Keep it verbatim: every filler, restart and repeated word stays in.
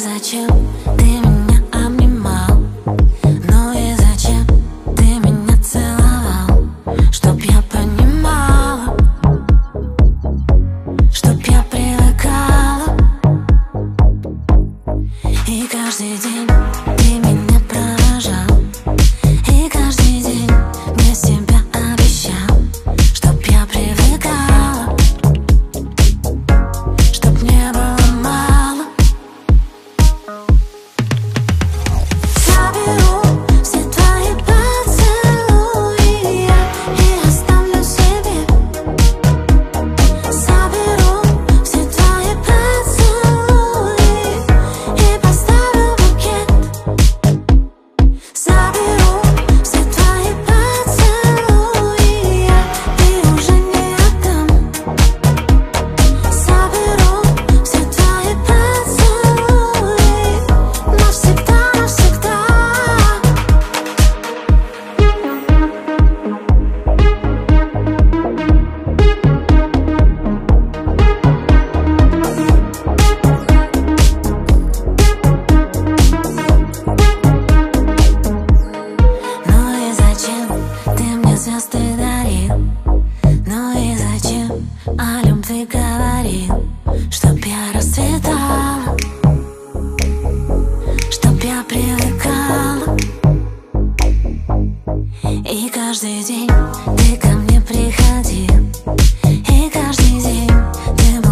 зачем ты меня обнимал? Ну и зачем ты меня целовал? Чтоб я понимала, чтоб я привыкала. И каждый день ты меня провожал, и каждый день мне себя обещал, чтоб я привыкала, чтоб мне было мало. Заберу все твои поцелуи и оставлю себе. Заберу все твои поцелуи и поставлю букет. Заберу все твои поцелуи, ты уже не отдам. Заберу все твои поцелуи навсегда, навсегда. Ну и зачем ты мне звезды дарил? Ну и зачем о любви говорил? Чтоб я расцветала, чтоб я привыкала. И каждый день ты ко мне приходил, и каждый день ты